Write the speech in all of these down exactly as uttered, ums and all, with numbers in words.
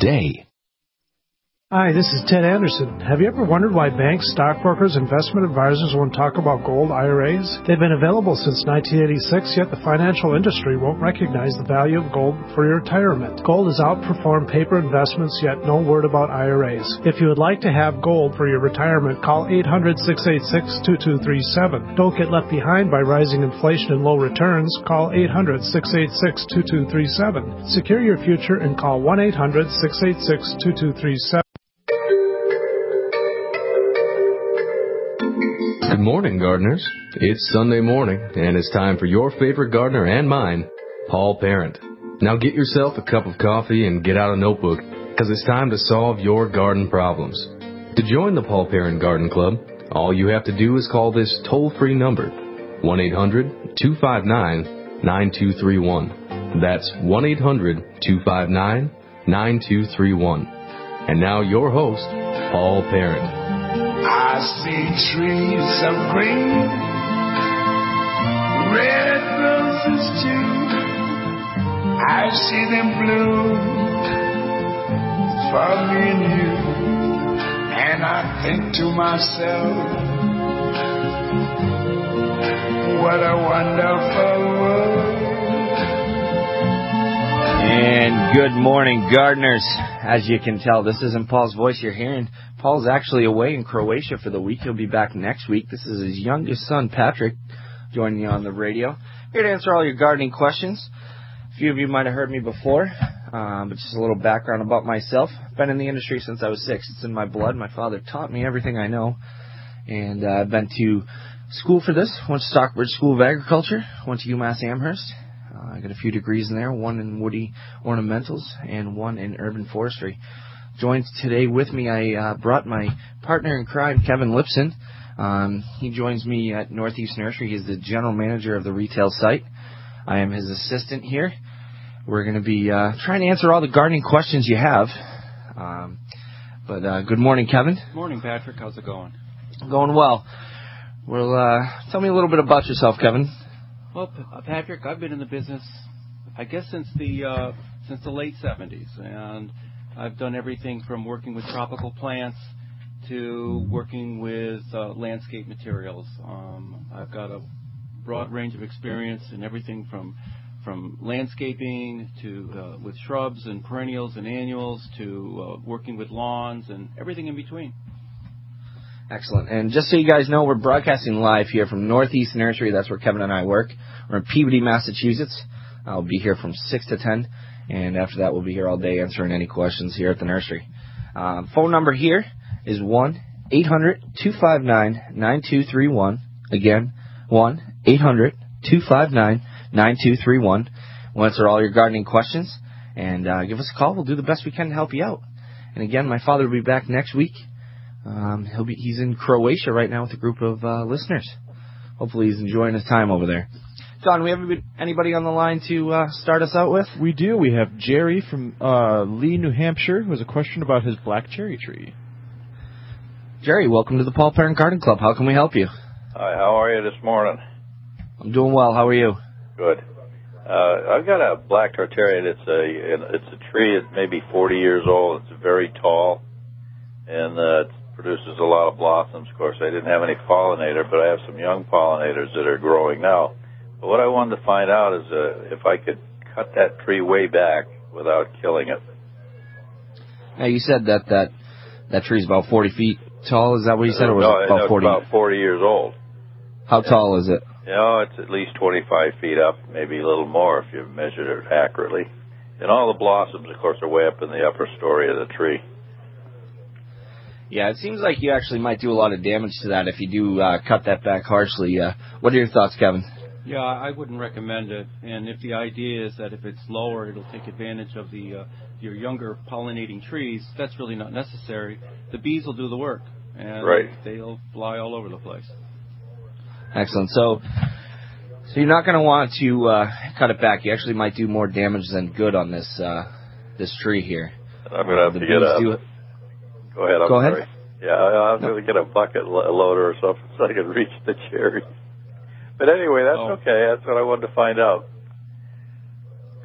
today. Hi, this is Ted Anderson. Have you ever wondered why banks, stockbrokers, investment advisors won't talk about gold I R As? They've been available since nineteen eighty-six, yet the financial industry won't recognize the value of gold for your retirement. Gold has outperformed paper investments, yet no word about I R As. If you would like to have gold for your retirement, call eight hundred, six eight six, two two three seven. Don't get left behind by rising inflation and low returns. Call eight hundred, six eight six, two two three seven. Secure your future and call one eight hundred, six eight six, two two three seven. Good morning, gardeners. It's Sunday morning, and it's time for your favorite gardener and mine, Paul Parent. Now get yourself a cup of coffee and get out a notebook, because it's time to solve your garden problems. To join the Paul Parent Garden Club, all you have to do is call this toll-free number, one eight hundred, two five nine, nine two three one. That's one eight hundred, two five nine, nine two three one. And now your host, Paul Parent. I see trees of green, red roses too. I see them bloom for me and you. And I think to myself, what a wonderful world. And good morning, gardeners. As you can tell, this isn't Paul's voice you're hearing. Paul's actually away in Croatia for the week. He'll be back next week. This is his youngest son, Patrick, joining you on the radio. Here to answer all your gardening questions. A few of you might have heard me before, um, but just a little background about myself. I've been in the industry since I was six. It's in my blood. My father taught me everything I know. And uh, I've been to school for this. Went to Stockbridge School of Agriculture. Went to UMass Amherst. Uh, I got a few degrees in there, one in woody ornamentals and one in urban forestry. Joined today with me, I uh, brought my partner in crime, Kevin Lipson. Um, he joins me at Northeast Nursery. He's the general manager of the retail site. I am his assistant here. We're going to be uh, trying to answer all the gardening questions you have. Um, but uh, good morning, Kevin. Morning, Patrick. How's it going? Going well. Well, uh, tell me a little bit about yourself, Kevin. Well, Patrick, I've been in the business, I guess, since the uh, since the late seventies, and I've done everything from working with tropical plants to working with uh, landscape materials. Um, I've got a broad range of experience in everything from from landscaping to uh, with shrubs and perennials and annuals to uh, working with lawns and everything in between. Excellent. And just so you guys know, we're broadcasting live here from Northeast Nursery. That's where Kevin and I work. We're in Peabody, Massachusetts. I'll be here from six to ten. And after that, we'll be here all day answering any questions here at the nursery. Um, phone number here is one eight hundred, two five nine, nine two three one. Again, one eight hundred, two five nine, nine two three one. We'll answer all your gardening questions. And uh, give us a call. We'll do the best we can to help you out. And again, my father will be back next week. Um, he'll be he's in Croatia right now with a group of uh, listeners. Hopefully he's enjoying his time over there. John, we have anybody on the line to uh, start us out with? We do. We have Jerry from uh, Lee, New Hampshire, who has a question about his black cherry tree. Jerry, welcome to the Paul Parent Garden Club. How can we help you? Hi, how are you this morning? I'm doing well. How are you? Good. Uh, I've got a black tartarian. It's a it's a tree that's maybe forty years old. It's very tall, and uh, it produces a lot of blossoms. Of course, I didn't have any pollinator, but I have some young pollinators that are growing now. But what I wanted to find out is uh, if I could cut that tree way back without killing it. Now, you said that that, that tree is about forty feet tall. Is that what you said, or was no, it about no, forty? It's about forty years old. How tall is it? You know, it's at least twenty-five feet up, maybe a little more if you measured it accurately. And all the blossoms, of course, are way up in the upper story of the tree. Yeah, it seems like you actually might do a lot of damage to that if you do uh, cut that back harshly. Uh, what are your thoughts, Kevin? Yeah, I wouldn't recommend it. And if the idea is that if it's lower, it'll take advantage of the uh, your younger pollinating trees, that's really not necessary. The bees will do the work, and right. they'll fly all over the place. Excellent. So, so you're not going to want to uh, cut it back. You actually might do more damage than good on this uh, this tree here. I'm going to have the to get a... Do, go ahead. I'm go sorry. ahead. Yeah, I'm no. going to get a bucket loader or something so I can reach the cherry. But anyway, that's oh. okay. That's what I wanted to find out.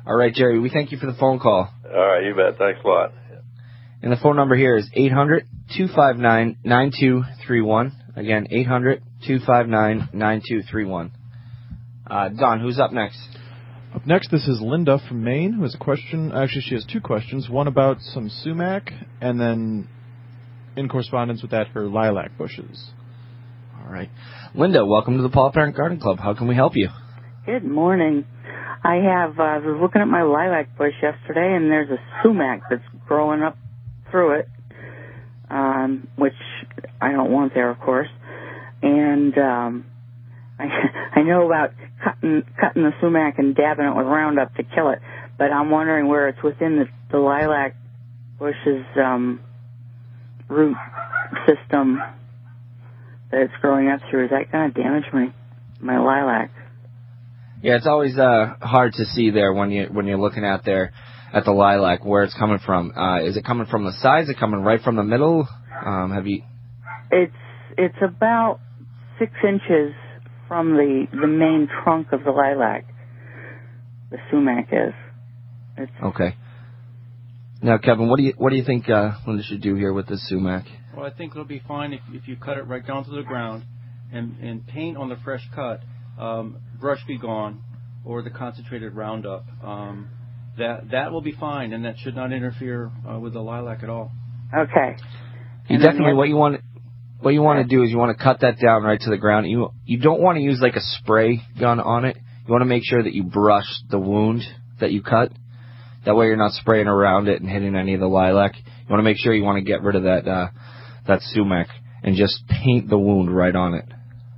All right, Jerry, we thank you for the phone call. All right, you bet. Thanks a lot. And the phone number here is eight hundred, two five nine, nine two three one. Again, eight hundred, two five nine, nine two three one. Uh, Don, who's up next? Up next, this is Linda from Maine, who has a question. Actually, she has two questions. One about some sumac, and then in correspondence with that, her lilac bushes. All right. Linda, welcome to the Paul Parent Garden Club. How can we help you? Good morning. I have, uh, I was looking at my lilac bush yesterday, and there's a sumac that's growing up through it, um, which I don't want there, of course. And um, I, I know about cutting, cutting the sumac and dabbing it with Roundup to kill it, but I'm wondering where it's within the, the lilac bush's um, root system that it's growing up through. Is that going to damage my, my lilac? Yeah, it's always uh, hard to see there when you when you're looking at there at the lilac where it's coming from. Uh, is it coming from the sides? Is it coming right from the middle? Um, have you? It's it's about six inches from the the main trunk of the lilac. The sumac is. It's okay. Now, Kevin, what do you what do you think uh, Linda should do here with this sumac? Well, I think it'll be fine if if you cut it right down to the ground and and paint on the fresh cut. Um, brush be gone, or the concentrated Roundup. Um, that that will be fine, and that should not interfere uh, with the lilac at all. Okay. You And definitely the, what you want what you want to do is you want to cut that down right to the ground. You you don't want to use like a spray gun on it. You want to make sure that you brush the wound that you cut. That way you're not spraying around it and hitting any of the lilac. You want to make sure you want to get rid of that uh, that sumac and just paint the wound right on it.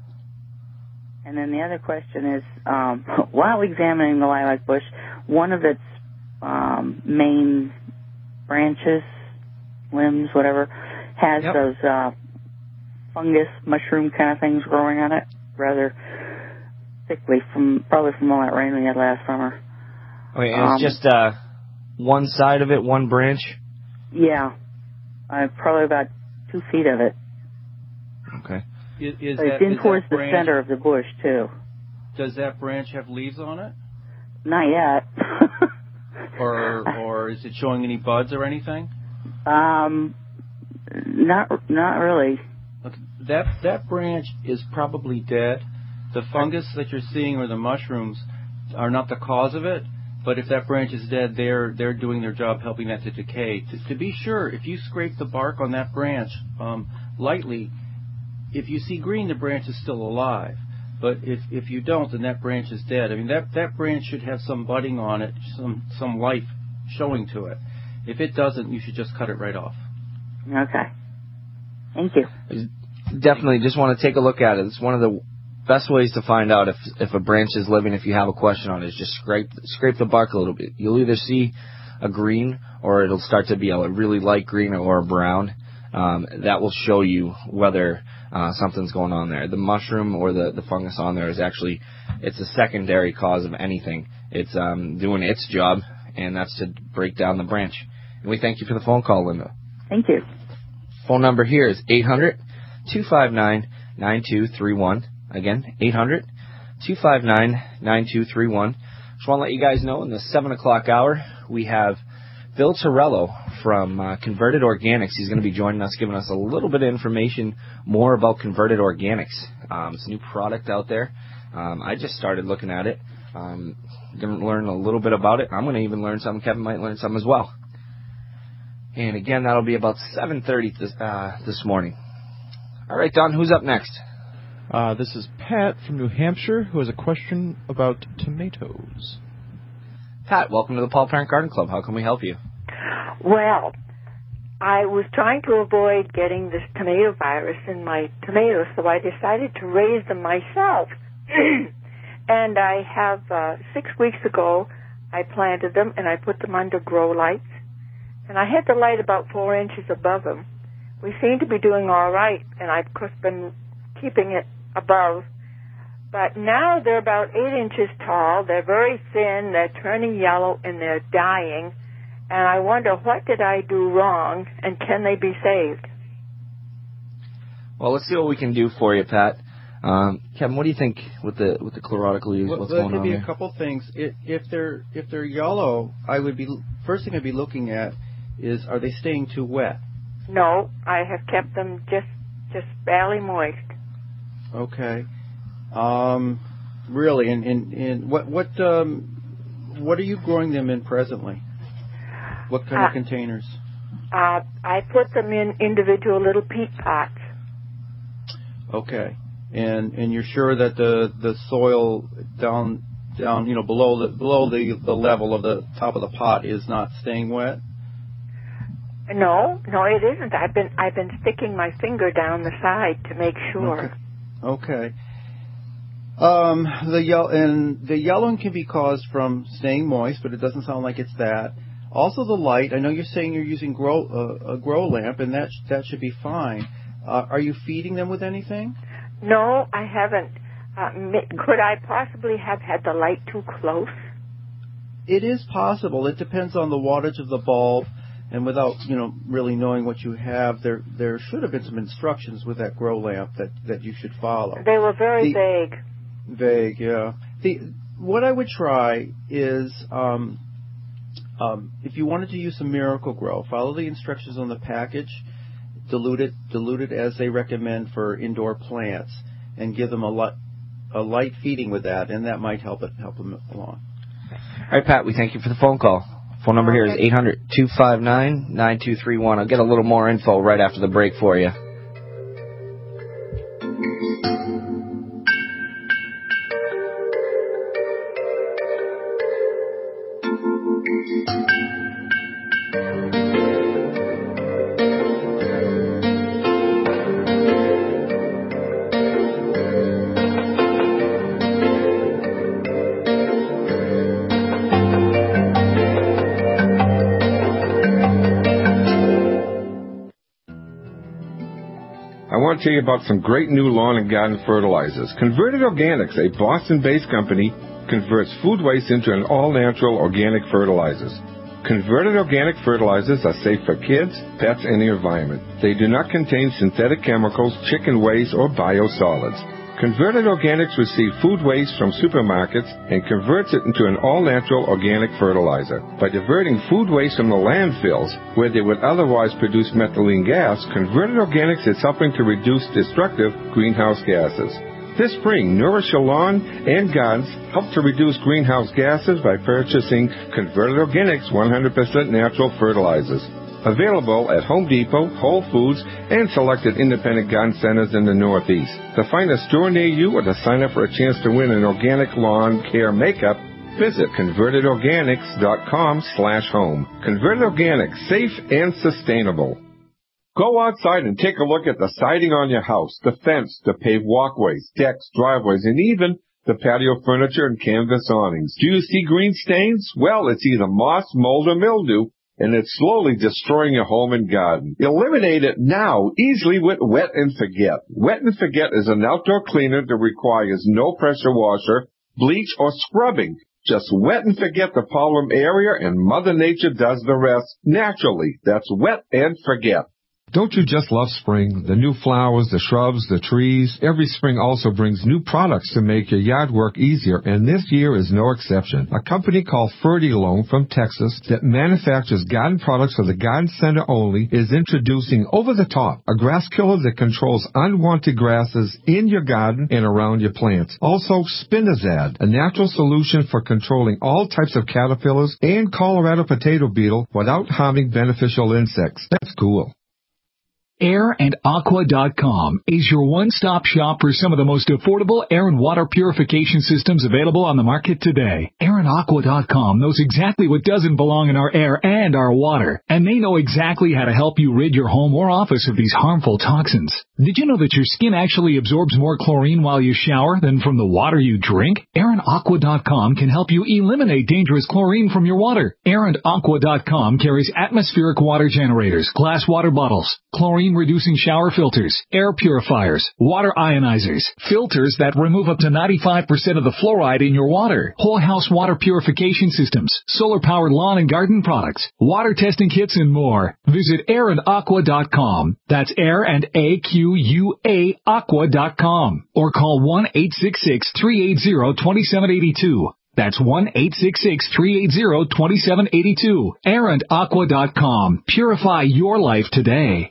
And then the other question is, um, while examining the lilac bush, one of its um, main branches, limbs, whatever, has yep. those uh, fungus, mushroom kind of things growing on it, rather thickly, from probably from all that rain we had last summer. Okay, and um, it's just uh, one side of it, one branch? Yeah, uh, probably about two feet of it. Okay. Is, is but that, it's in is towards that the branch, center of the bush, too. Does that branch have leaves on it? Not yet. or or is it showing any buds or anything? Um, not not really. Okay. That that branch is probably dead. The fungus that you're seeing or the mushrooms are not the cause of it. But if that branch is dead, they're they're doing their job helping that to decay. To, to be sure, if you scrape the bark on that branch um, lightly, if you see green, the branch is still alive. But if if you don't, then that branch is dead. I mean, that, that branch should have some budding on it, some some life showing to it. If it doesn't, you should just cut it right off. Okay. Thank you. Definitely just want to take a look at it. It's one of the best ways to find out if if a branch is living. If you have a question on it, is just scrape scrape the bark a little bit. You'll either see a green or it'll start to be a really light green or a brown. Um, that will show you whether uh, something's going on there. The mushroom or the, the fungus on there is actually, it's a secondary cause of anything. It's um, doing its job, and that's to break down the branch. And we thank you for the phone call, Linda. Thank you. Phone number here is eight hundred, two five nine, nine two three one. Again, eight hundred, two five nine, nine two three one. Just want to let you guys know in the seven o'clock hour, we have Bill Torello from uh, Converted Organics. He's going to be joining us, giving us a little bit of information more about Converted Organics. Um, it's a new product out there. Um, I just started looking at it. Um, going to learn a little bit about it. I'm going to even learn something. Kevin might learn something as well. And again, that'll be about seven thirty this, uh, this morning. All right, Don, who's up next? Uh, this is Pat from New Hampshire, who has a question about tomatoes. Pat, welcome to the Paul Parent Garden Club. How can we help you? Well, I was trying to avoid getting this tomato virus in my tomatoes, so I decided to raise them myself. And I have, uh, six weeks ago, I planted them and I put them under grow lights. And I had the light about four inches above them. We seem to be doing all right, and I've of course been keeping it above. But now they're about eight inches tall. They're very thin. They're turning yellow, and they're dying. And I wonder, what did I do wrong, and can they be saved? Well, let's see what we can do for you, Pat. Um, Kevin, what do you think with the with the chlorotic leaves? Well, What's there going could on be there? a couple things. It, if they're if they're yellow, I would be first thing I'd be looking at is, are they staying too wet? No, I have kept them just just barely moist. Okay. Um, really, and and, and what what um, what are you growing them in presently? What kind uh, of containers? Uh, I put them in individual little peat pots. Okay. And and you're sure that the, the soil down down you know below the below the, the level of the top of the pot is not staying wet? No, no, it isn't. I've been I've been sticking my finger down the side to make sure. Okay. okay. Um, the yellow and the yellowing can be caused from staying moist, but it doesn't sound like it's that. Also, the light. I know you're saying you're using grow uh, a grow lamp, and that sh- that should be fine. Uh, are you feeding them with anything? No, I haven't. Uh, could I possibly have had the light too close? It is possible. It depends on the wattage of the bulb, and without you know really knowing what you have, there there should have been some instructions with that grow lamp that, that you should follow. They were very the, vague. Vague, yeah. The what I would try is um, um, if you wanted to use some Miracle-Gro, follow the instructions on the package. Dilute it, dilute it as they recommend for indoor plants, and give them a light, a light feeding with that, and that might help it help them along. All right, Pat, we thank you for the phone call. Phone number here is eight hundred, two five nine, nine two three one. I'll get a little more info right after the break for you. I want to tell you about some great new lawn and garden fertilizers. Converted Organics, a Boston-based company, converts food waste into an all-natural organic fertilizers. Converted organic fertilizers are safe for kids, pets, and the environment. They do not contain synthetic chemicals, chicken waste, or biosolids. Converted Organics receives food waste from supermarkets and converts it into an all-natural organic fertilizer. By diverting food waste from the landfills, where they would otherwise produce methylene gas, Converted Organics is helping to reduce destructive greenhouse gases. This spring, nourish your lawn and gardens. Help to reduce greenhouse gases by purchasing Converted Organics one hundred percent natural fertilizers. Available at Home Depot, Whole Foods, and selected independent garden centers in the Northeast. To find a store near you or to sign up for a chance to win an organic lawn care makeup, visit converted organics dot com slash home. Converted Organics, safe and sustainable. Go outside and take a look at the siding on your house, the fence, the paved walkways, decks, driveways, and even the patio furniture and canvas awnings. Do you see green stains? Well, it's either moss, mold, or mildew, and it's slowly destroying your home and garden. Eliminate it now, easily with Wet and Forget. Wet and Forget is an outdoor cleaner that requires no pressure washer, bleach, or scrubbing. Just wet and forget the problem area, and Mother Nature does the rest naturally. That's Wet and Forget. Don't you just love spring? The new flowers, the shrubs, the trees. Every spring also brings new products to make your yard work easier, and this year is no exception. A company called Fertilome from Texas that manufactures garden products for the garden center only is introducing Over the Top, a grass killer that controls unwanted grasses in your garden and around your plants. Also, Spinazad, a natural solution for controlling all types of caterpillars and Colorado potato beetle without harming beneficial insects. That's cool. air and aqua dot com is your one-stop shop for some of the most affordable air and water purification systems available on the market today. air and aqua dot com knows exactly what doesn't belong in our air and our water, and they know exactly how to help you rid your home or office of these harmful toxins. Did you know that your skin actually absorbs more chlorine while you shower than from the water you drink? air and aqua dot com can help you eliminate dangerous chlorine from your water. air and aqua dot com carries atmospheric water generators, glass water bottles, chlorine stream-reducing shower filters, air purifiers, water ionizers, filters that remove up to ninety-five percent of the fluoride in your water, whole house water purification systems, solar-powered lawn and garden products, water testing kits, and more. Visit air and aqua dot com. That's air and A Q U A aqua dot com. Or call one eight six six, three eight zero, two seven eight two. That's one eight six six, three eight zero, two seven eight two. air and aqua dot com. Purify your life today.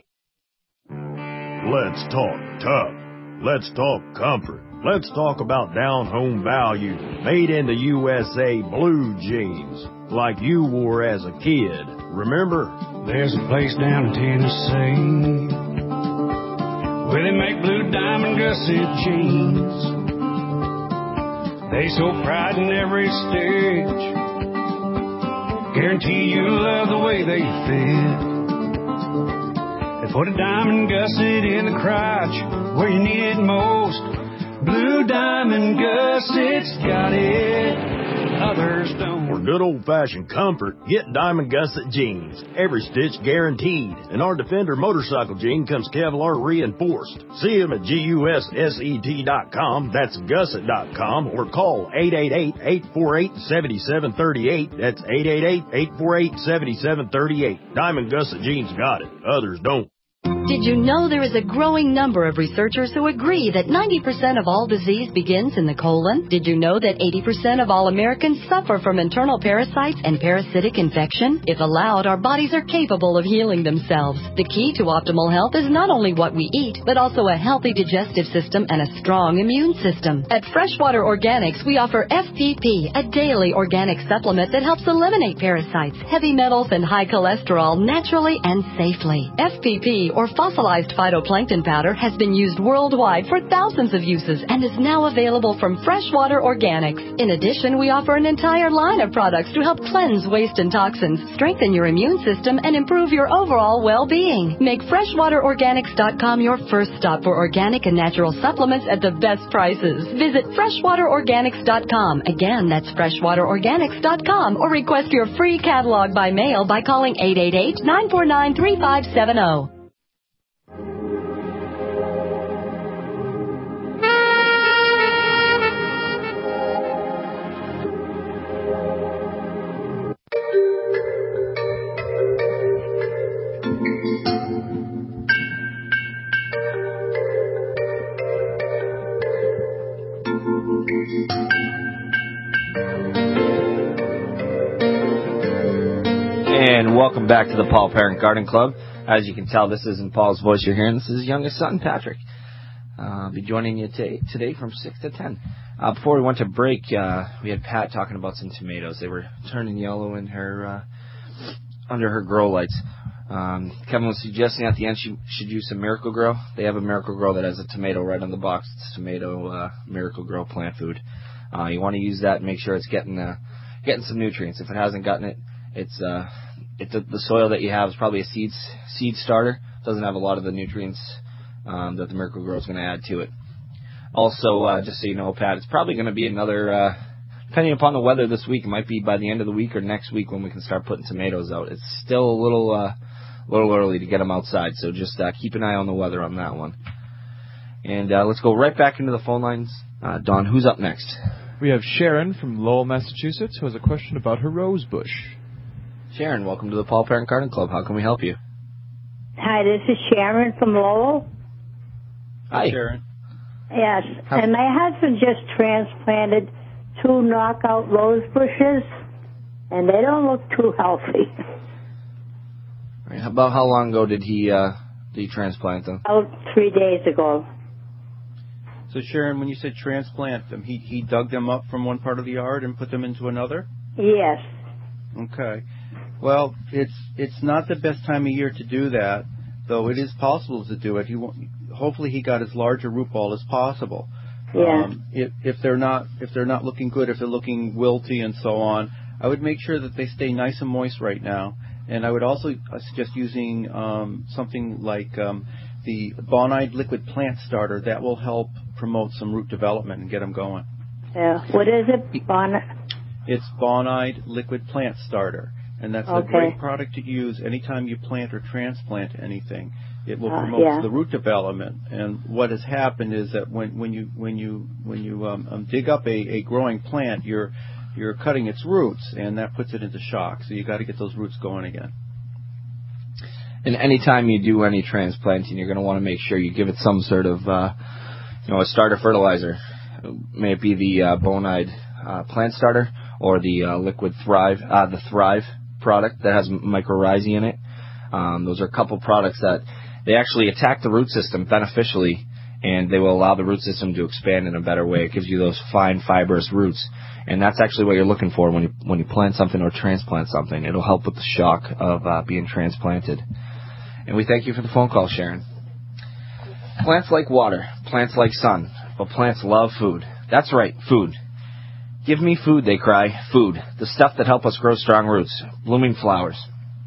Let's talk tough. Let's talk comfort. Let's talk about down-home value. Made in the U S A blue jeans, like you wore as a kid. Remember? There's a place down in Tennessee where they make blue diamond gusset jeans. They show pride in every stitch. Guarantee you'll love the way they fit. They put a diamond gusset in the crotch where you need it most. Blue Diamond Gussets got it. Others don't. For good old-fashioned comfort, get Diamond Gusset jeans. Every stitch guaranteed. And our Defender motorcycle jean comes Kevlar reinforced. See them at gusset dot com. That's gusset dot com. Or call eight eight eight, eight four eight, seven seven three eight. That's eight eight eight, eight four eight, seven seven three eight. Diamond Gusset jeans got it. Others don't. Did you know there is a growing number of researchers who agree that ninety percent of all disease begins in the colon? Did you know that eighty percent of all Americans suffer from internal parasites and parasitic infection? If allowed, our bodies are capable of healing themselves. The key to optimal health is not only what we eat, but also a healthy digestive system and a strong immune system. At Freshwater Organics, we offer F P P, a daily organic supplement that helps eliminate parasites, heavy metals, and high cholesterol naturally and safely. F P P, or fossilized phytoplankton powder, has been used worldwide for thousands of uses and is now available from Freshwater Organics. In addition, we offer an entire line of products to help cleanse waste and toxins, strengthen your immune system, and improve your overall well-being. Make freshwater organics dot com your first stop for organic and natural supplements at the best prices. Visit freshwater organics dot com. Again, that's freshwater organics dot com, or request your free catalog by mail by calling eight eight eight, nine four nine, three five seven zero. And welcome back to the Paul Parent Garden Club. As you can tell, this isn't Paul's voice you're hearing. This is his youngest son, Patrick. Uh, I'll be joining you t- today from six to ten. Uh, before we went to break, uh, we had Pat talking about some tomatoes. They were turning yellow in her uh, under her grow lights. Um, Kevin was suggesting at the end she should use some Miracle Grow. They have a Miracle Grow that has a tomato right on the box. It's tomato uh, Miracle Grow plant food. Uh, you want to use that and make sure it's getting uh, getting some nutrients. If it hasn't gotten it, it's uh, it, the, the soil that you have is probably a seed seed starter. It doesn't have a lot of the nutrients um, that the Miracle Grow is going to add to it. Also, uh, just so you know, Pat, it's probably going to be another, uh, depending upon the weather this week, it might be by the end of the week or next week when we can start putting tomatoes out. It's still a little, uh, little early to get them outside, so just uh, keep an eye on the weather on that one. And uh, let's go right back into the phone lines. Uh, Don, who's up next? We have Sharon from Lowell, Massachusetts, who has a question about her rose bush. Sharon, welcome to the Paul Parent Garden Club. How can we help you? Hi, this is Sharon from Lowell. Hi, Sharon. Yes, and my husband just transplanted two knockout rose bushes, and they don't look too healthy. Right, about how long ago did he uh, did he transplant them? About three days ago. So, Sharon, when you said transplant them, he, he dug them up from one part of the yard and put them into another? Yes. Okay. Well, it's it's not the best time of year to do that, though it is possible to do it. He won't, hopefully he got as large a root ball as possible. Yeah. Um, if if they're not if they're not looking good, if they're looking wilty and so on, I would make sure that they stay nice and moist right now. And I would also suggest using um, something like um, the Bonide Liquid Plant Starter. That will help promote some root development and get them going. Yeah. What is it? Bon. It's Bonide Liquid Plant Starter. And that's okay. a great product to use anytime you plant or transplant anything. It will Uh, promote yeah. the root development. And what has happened is that when, when you when you when you um, um, dig up a, a growing plant, you're you're cutting its roots, and that puts it into shock. So you got to get those roots going again. And anytime you do any transplanting, you're going to want to make sure you give it some sort of, uh, you know, a starter fertilizer. May it be the uh, Bonide uh, plant starter or the uh, liquid Thrive, uh, the Thrive product that has mycorrhizae in it. Um, those are a couple products that they actually attack the root system beneficially, and they will allow the root system to expand in a better way. It gives you those fine, fibrous roots, and that's actually what you're looking for when you when you plant something or transplant something. It'll help with the shock of uh, being transplanted. And we thank you for the phone call, Sharon. Plants like water, plants like sun, but plants love food. That's right, food. Give me food, they cry, food, the stuff that help us grow strong roots, blooming flowers.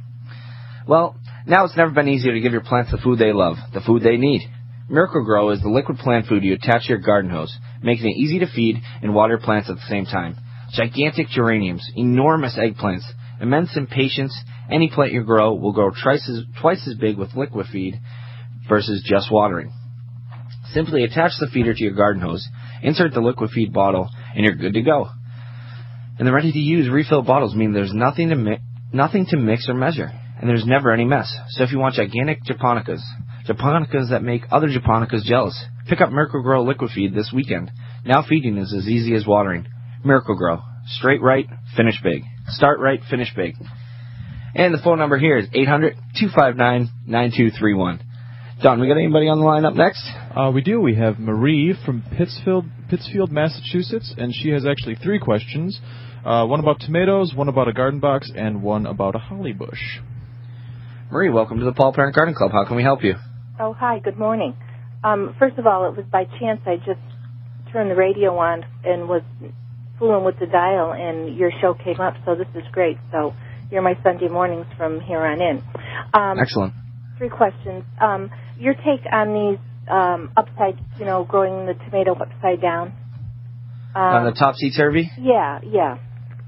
Well, now it's never been easier to give your plants the food they love, the food they need. Miracle-Gro is the liquid plant food you attach to your garden hose, making it easy to feed and water plants at the same time. Gigantic geraniums, enormous eggplants, immense impatiens, any plant you grow will grow twice as, twice as big with liquid feed versus just watering. Simply attach the feeder to your garden hose, insert the liquid feed bottle, and you're good to go. And the ready-to-use refill bottles mean there's nothing to, mi- nothing to mix or measure, and there's never any mess. So if you want gigantic japonicas, japonicas that make other japonicas jealous, pick up Miracle-Gro liquid feed this weekend. Now feeding is as easy as watering. Miracle-Gro. Straight right, finish big. Start right, finish big. And the phone number here is eight hundred, two five nine, nine two three one. Don, we got anybody on the line up next? Uh, we do. We have Marie from Pittsfield, Pittsfield, Massachusetts, and she has actually three questions. Uh, one about tomatoes, one about a garden box, and one about a holly bush. Marie, welcome to the Paul Parent Garden Club. How can we help you? Oh, hi. Good morning. Um, first of all, it was by chance I just turned the radio on and was fooling with the dial, and your show came up, so this is great. So you're my Sunday mornings from here on in. Um, Excellent. Three questions. Um, your take on these um, upside, you know, growing the tomato upside down. Um, on the topsy-turvy? Yeah, yeah.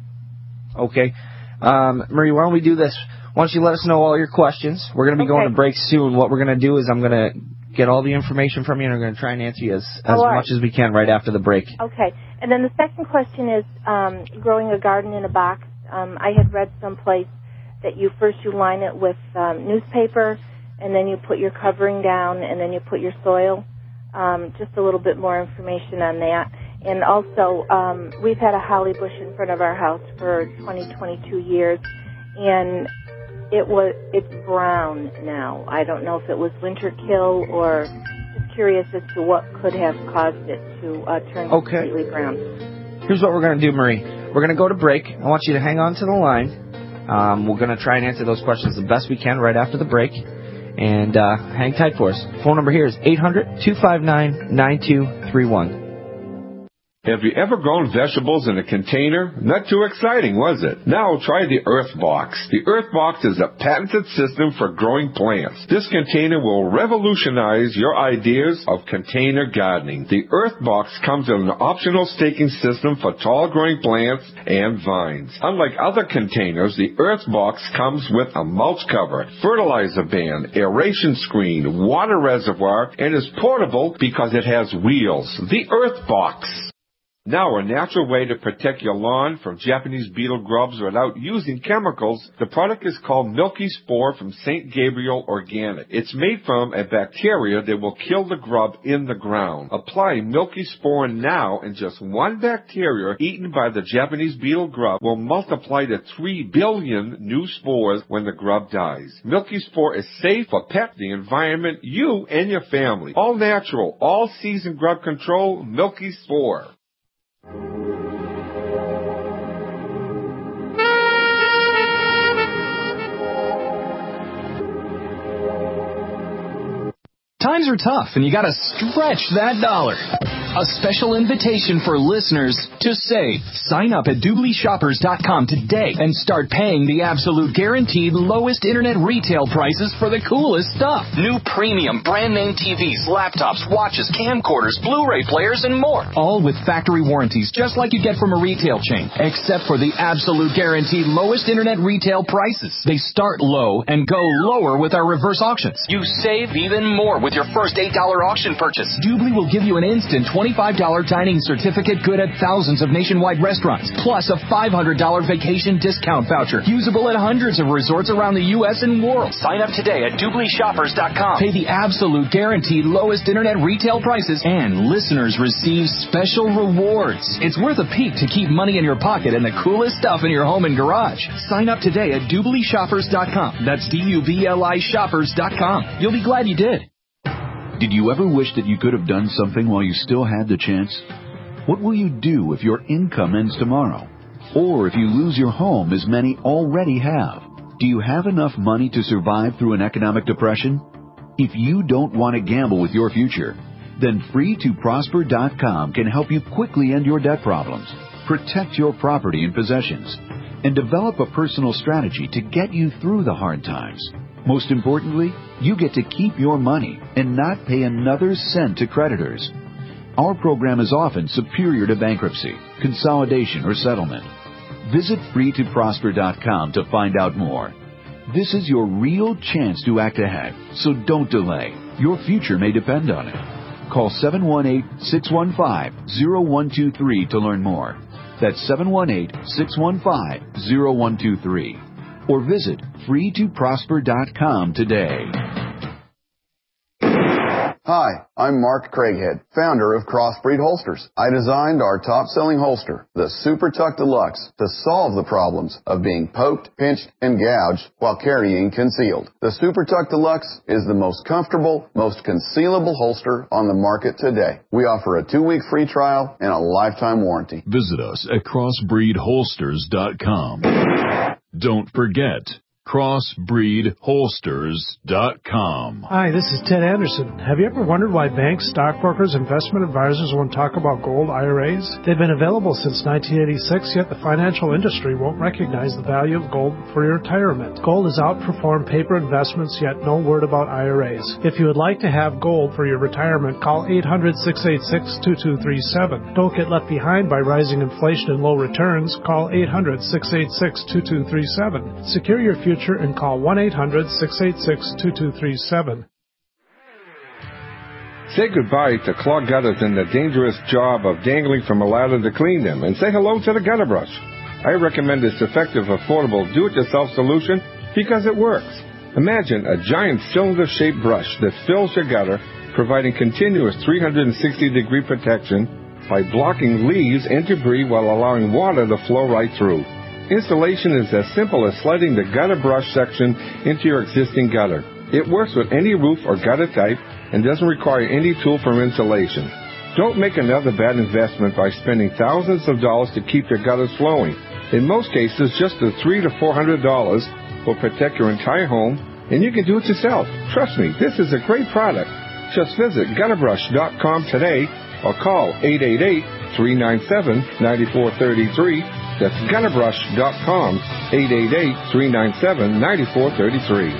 Okay. Um, Marie, why don't we do this? Why don't you let us know all your questions? We're going to be Okay. going to break soon. What we're going to do is I'm going to get all the information from you, and I'm going to try and answer you as, as All right. much as we can right after the break. Okay. And then the second question is um, growing a garden in a box. Um, I had read someplace that you first you line it with um, newspaper, and then you put your covering down, and then you put your soil. Um, just a little bit more information on that. And also, um, we've had a holly bush in front of our house for twenty, twenty-two years, and it was it's brown now. I don't know if it was winter kill or just curious as to what could have caused it to uh, turn Okay. completely brown. Here's what we're going to do, Marie. We're going to go to break. I want you to hang on to the line. Um, we're going to try and answer those questions the best we can right after the break. And uh, hang tight for us. Phone number here is eight hundred, two five nine, nine two three one. Have you ever grown vegetables in a container? Not too exciting, was it? Now try the Earthbox. The Earthbox is a patented system for growing plants. This container will revolutionize your ideas of container gardening. The Earthbox comes with an optional staking system for tall growing plants and vines. Unlike other containers, the Earthbox comes with a mulch cover, fertilizer band, aeration screen, water reservoir, and is portable because it has wheels. The Earthbox. Now, a natural way to protect your lawn from Japanese beetle grubs without using chemicals. The product is called Milky Spore from Saint Gabriel Organic. It's made from a bacteria that will kill the grub in the ground. Apply Milky Spore now, and just one bacteria eaten by the Japanese beetle grub will multiply to three billion new spores when the grub dies. Milky Spore is safe for pet, the environment, you, and your family. All natural, all season grub control, Milky Spore. Times are tough, and you gotta stretch that dollar. A special invitation for listeners to save. Sign up at Doobly Shoppers dot com today and start paying the absolute guaranteed lowest internet retail prices for the coolest stuff. New premium brand name T Vs, laptops, watches, camcorders, Blu-ray players, and more. All with factory warranties just like you get from a retail chain, except for the absolute guaranteed lowest internet retail prices. They start low and go lower with our reverse auctions. You save even more with your first eight dollars auction purchase. Doobly will give you an instant twenty-five dollars dining certificate good at thousands of nationwide restaurants, plus a five hundred dollars vacation discount voucher, usable at hundreds of resorts around the U S and world. Sign up today at Doobly Shoppers dot com. Pay the absolute guaranteed lowest internet retail prices, and listeners receive special rewards. It's worth a peek to keep money in your pocket and the coolest stuff in your home and garage. Sign up today at Doobly Shoppers dot com. That's D U B L I Shoppers dot com. You'll be glad you did. Did you ever wish that you could have done something while you still had the chance? What will you do if your income ends tomorrow? Or if you lose your home, as many already have? Do you have enough money to survive through an economic depression? If you don't want to gamble with your future, then free to prosper dot com can help you quickly end your debt problems, protect your property and possessions, and develop a personal strategy to get you through the hard times. Most importantly, you get to keep your money and not pay another cent to creditors. Our program is often superior to bankruptcy, consolidation, or settlement. Visit free to prosper dot com to find out more. This is your real chance to act ahead, so don't delay. Your future may depend on it. Call seven one eight, six one five, zero one two three to learn more. That's seven one eight, six one five, zero one two three. Or visit free to prosper dot com today. Hi, I'm Mark Craighead, founder of Crossbreed Holsters. I designed our top-selling holster, the Super Tuck Deluxe, to solve the problems of being poked, pinched, and gouged while carrying concealed. The Super Tuck Deluxe is the most comfortable, most concealable holster on the market today. We offer a two-week free trial and a lifetime warranty. Visit us at crossbreed holsters dot com. Don't forget, crossbreed holsters dot com. Hi, this is Ted Anderson. Have you ever wondered why banks, stockbrokers, investment advisors won't talk about gold I R As? They've been available since nineteen eighty-six, yet the financial industry won't recognize the value of gold for your retirement. Gold has outperformed paper investments, yet no word about I R As. If you would like to have gold for your retirement, call eight hundred, six eight six, two two three seven. Don't get left behind by rising inflation and low returns. Call eight hundred, six eight six, two two three seven. Secure your future and call one eight hundred, six eight six, two two three seven. Say goodbye to clogged gutters and the dangerous job of dangling from a ladder to clean them, and say hello to the gutter brush. I recommend this effective, affordable, do-it-yourself solution because it works. Imagine a giant cylinder-shaped brush that fills your gutter, providing continuous three hundred sixty degree protection by blocking leaves and debris while allowing water to flow right through. Installation is as simple as sliding the gutter brush section into your existing gutter. It works with any roof or gutter type and doesn't require any tool for installation. Don't make another bad investment by spending thousands of dollars to keep your gutters flowing. In most cases, just the three to four hundred dollars will protect your entire home, and you can do it yourself. Trust me, this is a great product. Just visit gutter brush dot com today or call eight eight eight, three nine seven, nine four three three. That's gutter brush dot com, eight eight eight, three nine seven, nine four three three.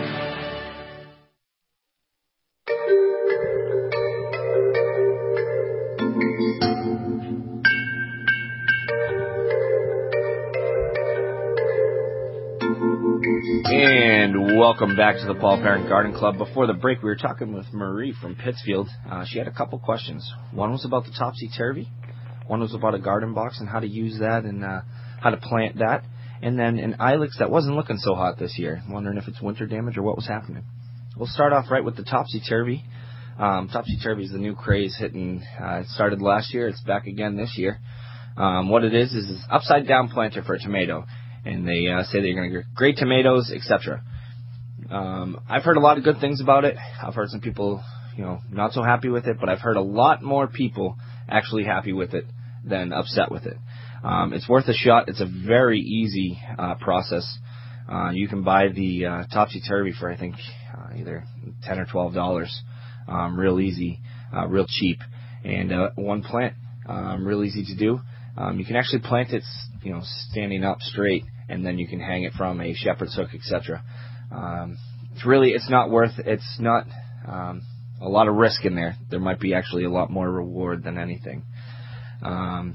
And welcome back to the Paul Parent Garden Club. Before the break, we were talking with Marie from Pittsfield. Uh, she had a couple questions. One was about the topsy-turvy. One was about a garden box and how to use that and uh, how to plant that. And then an ilex that wasn't looking so hot this year. I'm wondering if it's winter damage or what was happening. We'll start off right with the topsy-turvy. Um, topsy-turvy is the new craze hitting. Uh, it started last year. It's back again this year. Um, what it is is an upside-down planter for a tomato. And they uh, say they're going to get great tomatoes, et cetera. Um, I've heard a lot of good things about it. I've heard some people, you know, not so happy with it. But I've heard a lot more people actually happy with it than upset with it. Um, it's worth a shot. It's a very easy uh, process. Uh, you can buy the uh, topsy-turvy for, I think, uh, either ten or twelve dollars. Um, real easy, uh, real cheap. and uh, one plant. Um, real easy to do. Um, you can actually plant it, you know, standing up straight, and then you can hang it from a shepherd's hook, et cetera. Um, it's really, it's not worth, it's not um, a lot of risk in there. There might be actually a lot more reward than anything. Um,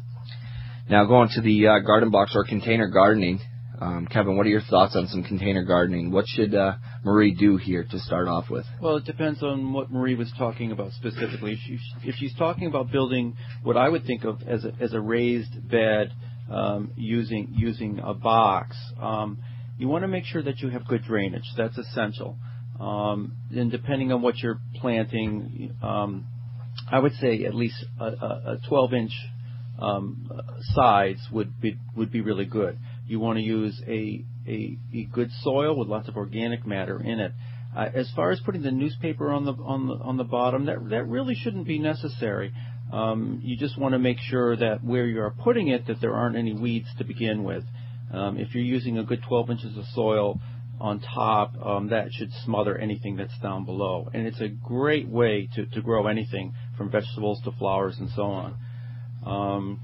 now going to the uh, garden box or container gardening. Um, Kevin, what are your thoughts on some container gardening? What should uh, Marie do here to start off with? Well, it depends on what Marie was talking about specifically. If, she, if she's talking about building what I would think of as a, as a raised bed um, using using a box, um, you want to make sure that you have good drainage. That's essential. Um, and depending on what you're planting, um, I would say at least a twelve-inch um, sides would be would be really good. You want to use a, a, a good soil with lots of organic matter in it. Uh, as far as putting the newspaper on the on the on the bottom, that that really shouldn't be necessary. Um, you just want to make sure that where you are putting it, that there aren't any weeds to begin with. Um, if you're using a good twelve inches of soil on top, um, that should smother anything that's down below. And it's a great way to, to grow anything from vegetables to flowers and so on. Um,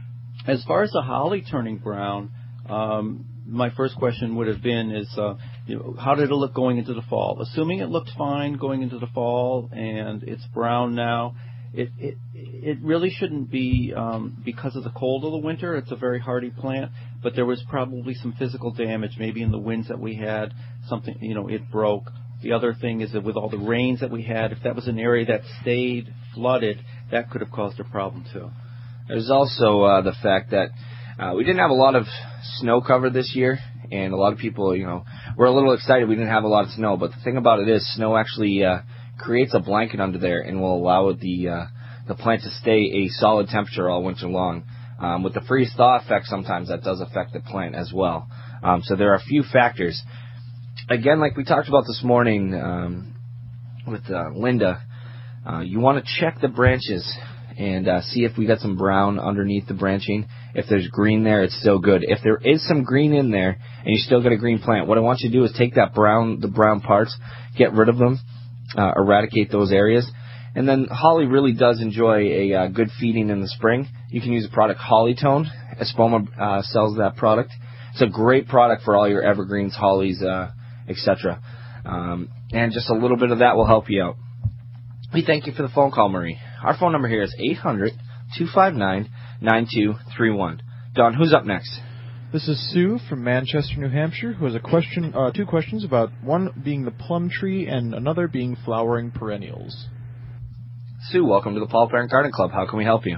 as far as the holly turning brown, Um, my first question would have been is, uh, you know, how did it look going into the fall? Assuming it looked fine going into the fall and it's brown now, it it, it really shouldn't be um, because of the cold of the winter. It's a very hardy plant, but there was probably some physical damage, maybe in the winds that we had, something, you know, it broke. The other thing is that with all the rains that we had, if that was an area that stayed flooded, that could have caused a problem too. There's also uh, the fact that Uh, we didn't have a lot of snow cover this year, and a lot of people, you know, were a little excited we didn't have a lot of snow. But the thing about it is, snow actually uh, creates a blanket under there and will allow the uh, the plant to stay a solid temperature all winter long. Um, with the freeze-thaw effect, sometimes that does affect the plant as well. Um, so there are a few factors. Again, like we talked about this morning um, with uh, Linda, uh, you want to check the branches and uh, see if we got some brown underneath the branching. If there's green there, it's still good. If there is some green in there and you still got a green plant, what I want you to do is take that brown, the brown parts, get rid of them, uh, eradicate those areas. And then holly really does enjoy a uh, good feeding in the spring. You can use a product, Hollytone. Espoma uh, sells that product. It's a great product for all your evergreens, hollies, uh, et cetera. Um, and just a little bit of that will help you out. We thank you for the phone call, Marie. Our phone number here is eight hundred, two five nine, nine two three one. Don, who's up next? This is Sue from Manchester, New Hampshire, who has a question, uh, two questions about one being the plum tree and another being flowering perennials. Sue, welcome to the Paul Parent Garden Club. How can we help you?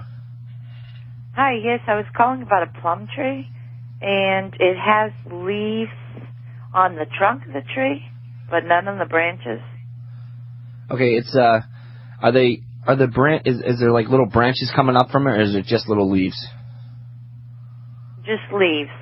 Hi, yes, I was calling about a plum tree, and it has leaves on the trunk of the tree, but none on the branches. Okay, it's uh, are they are the branch is is there like little branches coming up from it, or is it just little leaves? Just leaves.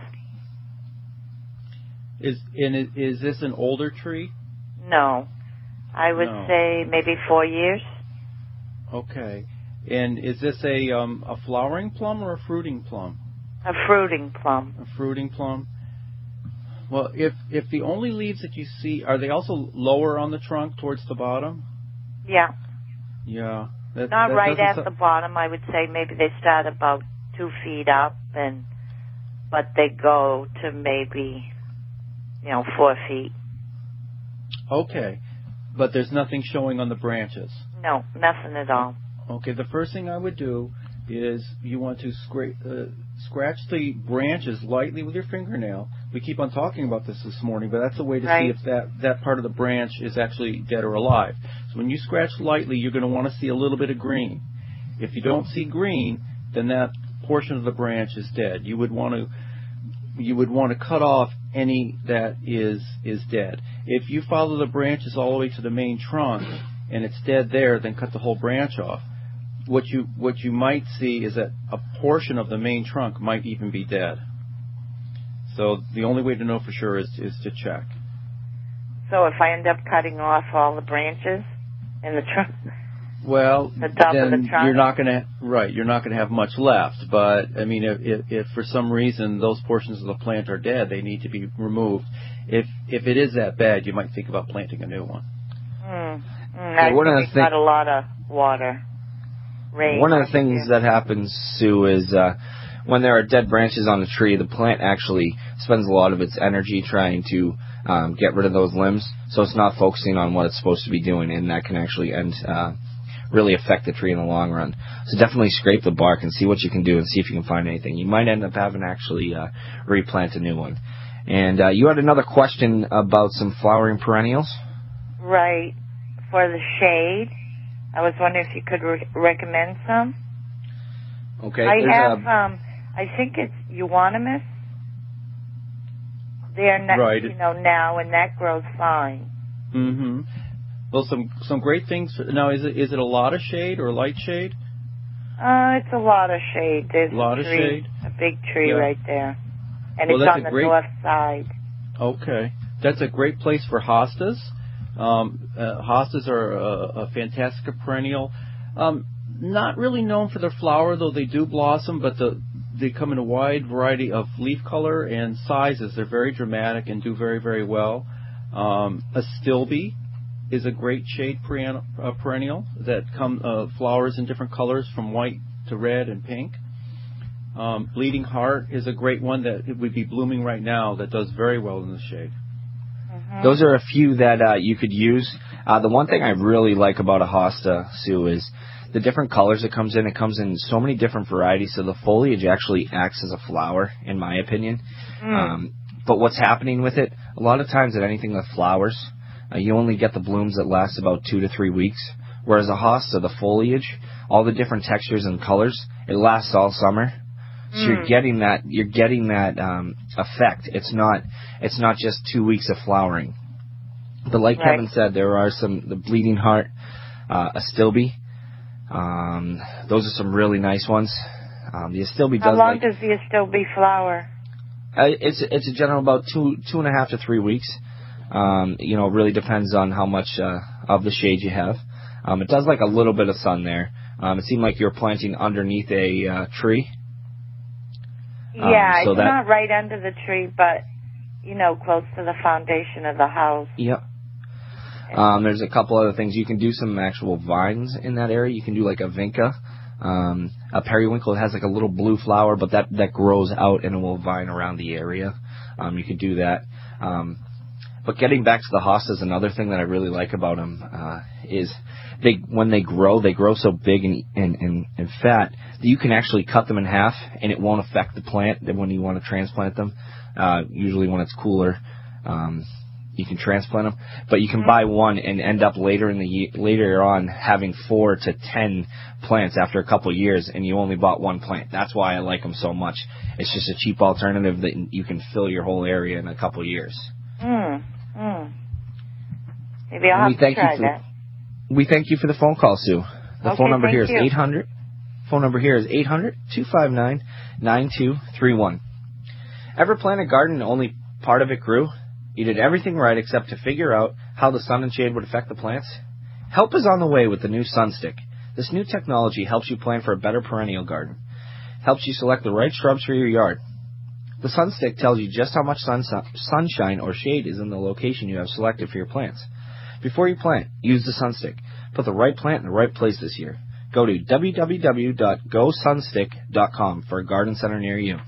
Is and is, is this an older tree? No, I would No. say maybe four years. Okay, and is this a um a flowering plum or a fruiting plum? A fruiting plum. A fruiting plum. Well, if if the only leaves that you see, are they also lower on the trunk towards the bottom? Yeah, Yeah. That, not that right doesn't at so- the bottom. I would say maybe they start about two feet up, and but they go to maybe, you know, four feet. Okay, but there's nothing showing on the branches. No, nothing at all. Okay, the first thing I would do is you want to scrape, uh, scratch the branches lightly with your fingernail. We keep on talking about this this morning, but that's a way to Right. see if that, that part of the branch is actually dead or alive. So when you scratch lightly, you're going to want to see a little bit of green. If you don't see green, then that portion of the branch is dead. You would want to you would want to cut off any that is is dead. If you follow the branches all the way to the main trunk and it's dead there, then cut the whole branch off. What you what you might see is that a portion of the main trunk might even be dead. So the only way to know for sure is is to check. So if I end up cutting off all the branches in the trunk, Well, the top of then the trunk, you're not going to right. You're not going to have much left. But I mean, if, if, if for some reason those portions of the plant are dead, they need to be removed. If if it is that bad, you might think about planting a new one. Mm, mm, Yeah, I one of think the it's thi- got a lot of water. rain. One of the things that happens, Sue, is uh, when there are dead branches on the tree, the plant actually spends a lot of its energy trying to um, get rid of those limbs, so it's not focusing on what it's supposed to be doing, and that can actually end uh, really affect the tree in the long run. So definitely scrape the bark and see what you can do and see if you can find anything. You might end up having to actually uh, replant a new one. And uh, you had another question about some flowering perennials? Right. For the shade, I was wondering if you could re- recommend some. Okay. I have, a... um, I think it's euonymus. They're not, right. you know, now, and that grows fine. Mm-hmm. Well, some some great things. Now, is it is it a lot of shade or light shade? Uh, it's a lot of shade. There's a lot a of tree, shade. a big tree Yeah. right there, and Well, it's that's on a the great- north side. Okay, that's a great place for hostas. Um, uh, hostas are a, a fantastic perennial. Um, not really known for their flower, though they do blossom, but the they come in a wide variety of leaf color and sizes. They're very dramatic and do very, very well. Um, Astilbe is a great shade perennial, uh, perennial that come uh, flowers in different colors from white to red and pink. Um, Bleeding Heart is a great one that it would be blooming right now that does very well in the shade. Mm-hmm. Those are a few that uh, you could use. Uh, the one thing I really like about a hosta, Sue, is the different colors it comes in. It comes in so many different varieties, so the foliage actually acts as a flower, in my opinion. Mm. Um, but what's happening with it, a lot of times at anything with flowers, uh, you only get the blooms that last about two to three weeks. Whereas a hosta, the foliage, all the different textures and colors, it lasts all summer. So Mm. you're getting that you're getting that um, effect. It's not it's not just two weeks of flowering. But like Right. Kevin said, there are some the Bleeding Heart, uh, Astilbe. Um, those are some really nice ones. Um, the Astilbe How does long like does the Astilbe flower? uh, it's it's a general about two two and a half to three weeks. Um, you know, it really depends on how much uh, of the shade you have. Um, it does like a little bit of sun there. Um, it seemed like you were planting underneath a uh, tree. Um, Yeah, so it's that, not right under the tree, but, you know, close to the foundation of the house. Yep. Um, there's a couple other things. You can do some actual vines in that area. You can do like a vinca. Um, a periwinkle has like a little blue flower, but that, that grows out and it will vine around the area. Um, you can do that. Um, but getting back to the hostas, another thing that I really like about them uh, is they when they grow, they grow so big and, and, and, and fat that you can actually cut them in half and it won't affect the plant when you want to transplant them. Uh, usually when it's cooler, um, you can transplant them, but you can buy one and end up later in the year, later on having four to ten plants after a couple of years, and you only bought one plant. That's why I like them so much. It's just a cheap alternative that you can fill your whole area in a couple of years. Mm, mm. Maybe I'll And have we to thank try you for, that. We thank you for the phone call, Sue. The Okay, phone number thank here is you. eight hundred. Phone number here is eight hundred, two five nine, nine two three one. Ever plant a garden and only part of it grew? You did everything right except to figure out how the sun and shade would affect the plants? Help is on the way with the new Sunstick. This new technology helps you plan for a better perennial garden. Helps you select the right shrubs for your yard. The Sunstick tells you just how much sun, sunshine or shade is in the location you have selected for your plants. Before you plant, use the Sunstick. Put the right plant in the right place this year. Go to w w w dot go sunstick dot com for a garden center near you.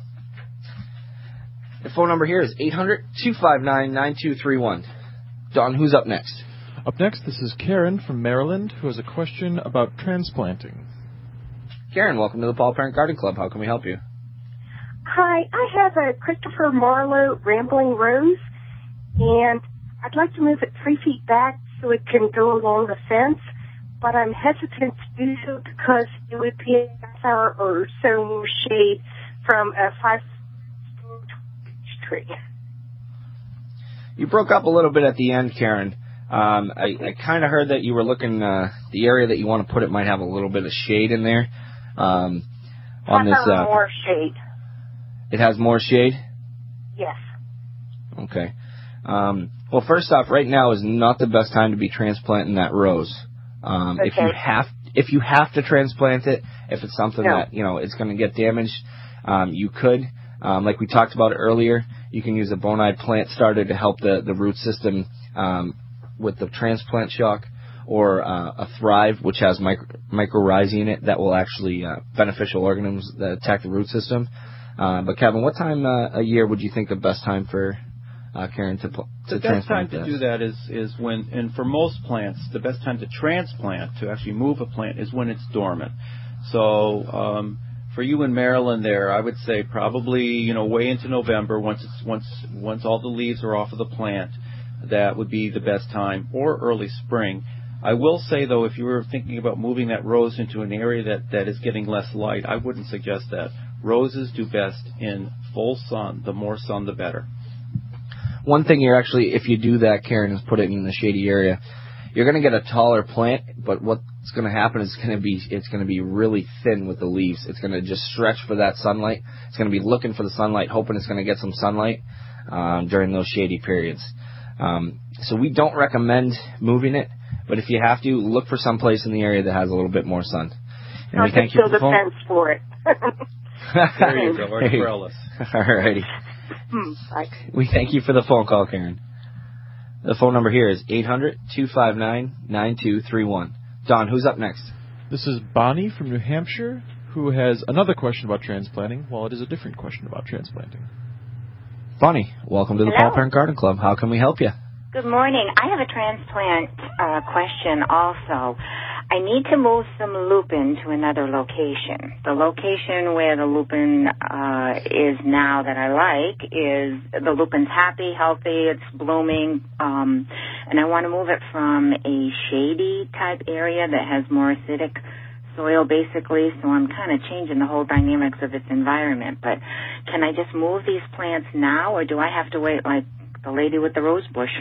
The phone number here is eight hundred, two five nine, nine two three one. Don, who's up next? Up next, this is Karen from Maryland, who has a question about transplanting. Karen, welcome to the Paul Parent Garden Club. How can we help you? Hi, I have a Christopher Marlowe Rambling Rose, and I'd like to move it three feet back so it can go along the fence, but I'm hesitant to do so because it would be a half hour or so more shade from a five tree. You broke up a little bit at the end, Karen. Um, I, I kind of heard that you were looking, uh, the area that you want to put it might have a little bit of shade in there. Um, on this, uh, more shade. It has more shade? Yes. Okay. Um, well, first off, right now is not the best time to be transplanting that rose. Um, okay. If you have, if you have to transplant it, if it's something no. that, you know, it's going to get damaged, um, you could. Um, like we talked about earlier, you can use a Bonide plant starter to help the, the root system um, with the transplant shock. or uh, a Thrive, which has micro, mycorrhizae in it that will actually uh, beneficial organisms that attack the root system. Uh, but Kevin, what time uh, a year would you think the best time for uh, Karen to to the best transplant time to this? do that is is when, and for most plants, the best time to transplant, to actually move a plant, is when it's dormant. So um, for you in Maryland, there, I would say probably you know way into November, once it's once once all the leaves are off of the plant, that would be the best time, or early spring. I will say, though, if you were thinking about moving that rose into an area that, that is getting less light, I wouldn't suggest that. Roses do best in full sun. The more sun, the better. One thing you're actually, if you do that, Karen, is put it in the shady area, you're going to get a taller plant, but what's going to happen is going to be, it's going to be really thin with the leaves. It's going to just stretch for that sunlight. It's going to be looking for the sunlight, hoping it's going to get some sunlight um, during those shady periods. Um, so we don't recommend moving it. But if you have to, look for some place in the area that has a little bit more sun. And I we thank can you for build the a phone. fence for it. There you go, or trellis. All righty. Hmm, bye. We thank you for the phone call, Karen. The phone number here is eight hundred, two five nine, nine two three one. Don, who's up next? This is Bonnie from New Hampshire, who has another question about transplanting, while it is a different question about transplanting. Bonnie, welcome to the Hello. Paul Parent Garden Club. How can we help you? Good morning. I have a transplant uh, question also. I need to move some lupin to another location. The location where the lupin uh, is now that I like is the lupin's happy, healthy, it's blooming, um, and I want to move it from a shady type area that has more acidic soil basically, so I'm kind of changing the whole dynamics of its environment. But can I just move these plants now, or do I have to wait like the lady with the rose bush?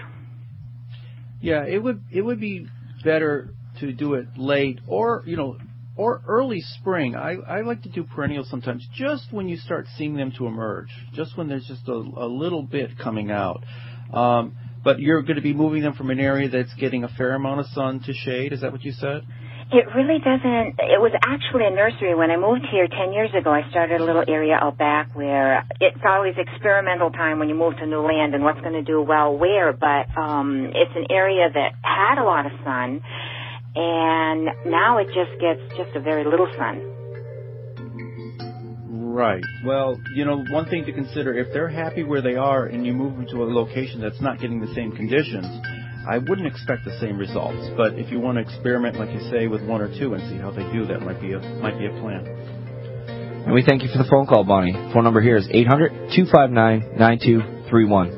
Yeah, it would it would be better to do it late or, you know, or early spring. I, I like to do perennials sometimes just when you start seeing them to emerge, just when there's just a, a little bit coming out. Um, but you're going to be moving them from an area that's getting a fair amount of sun to shade. Is that what you said? It really doesn't. It was actually a nursery. When I moved here ten years ago, I started a little area out back where it's always experimental time when you move to new land and what's going to do well where. But um, it's an area that had a lot of sun, and now it just gets just a very little sun. Right. Well, you know, one thing to consider, if they're happy where they are and you move them to a location that's not getting the same conditions, I wouldn't expect the same results. But if you want to experiment, like you say, with one or two and see how they do, that might be a might be a plan. And we thank you for the phone call, Bonnie. Phone number here is eight hundred, two five nine, nine two three one.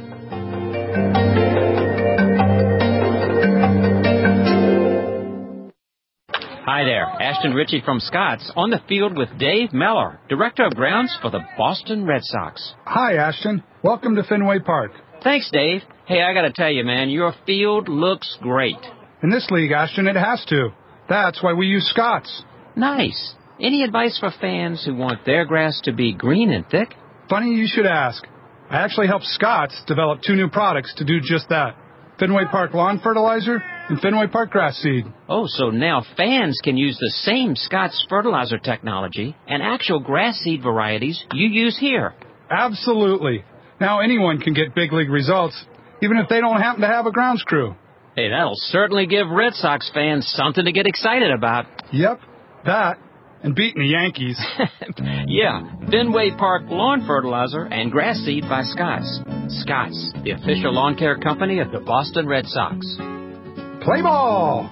Hi there, Ashton Ritchie from Scott's, on the field with Dave Mellor, Director of Grounds for the Boston Red Sox. Hi, Ashton. Welcome to Fenway Park. Thanks, Dave. Hey, I gotta tell you, man, your field looks great. In this league, Ashton, it has to. That's why we use Scott's. Nice. Any advice for fans who want their grass to be green and thick? Funny you should ask. I actually helped Scott's develop two new products to do just that. Fenway Park Lawn Fertilizer and Fenway Park Grass Seed. Oh, so now fans can use the same Scott's fertilizer technology and actual grass seed varieties you use here. Absolutely. Now anyone can get big league results, even if they don't happen to have a grounds crew. Hey, that'll certainly give Red Sox fans something to get excited about. Yep, that, and beating the Yankees. Yeah, Fenway Park Lawn Fertilizer and Grass Seed by Scott's. Scott's, the official lawn care company of the Boston Red Sox. Play ball!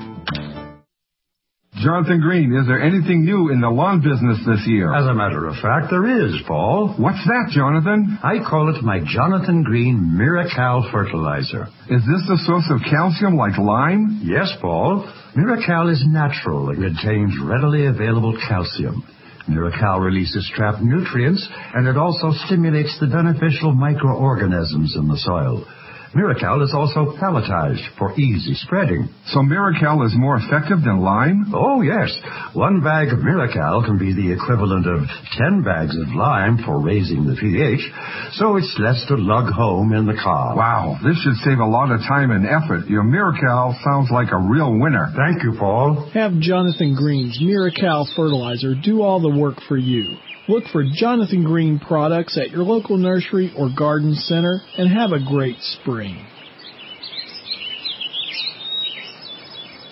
Jonathan Green, is there anything new in the lawn business this year? As a matter of fact, there is, Paul. What's that, Jonathan? I call it my Jonathan Green Miracal Fertilizer. Is this a source of calcium like lime? Yes, Paul. Miracal is natural and contains readily available calcium. Miracal releases trapped nutrients, and it also stimulates the beneficial microorganisms in the soil. Miracal is also pelletized for easy spreading. So Miracal is more effective than lime? Oh, yes. One bag of Miracal can be the equivalent of ten bags of lime for raising the pH, so it's less to lug home in the car. Wow, this should save a lot of time and effort. Your Miracal sounds like a real winner. Thank you, Paul. Have Jonathan Green's Miracal Fertilizer do all the work for you. Look for Jonathan Green products at your local nursery or garden center and have a great spring.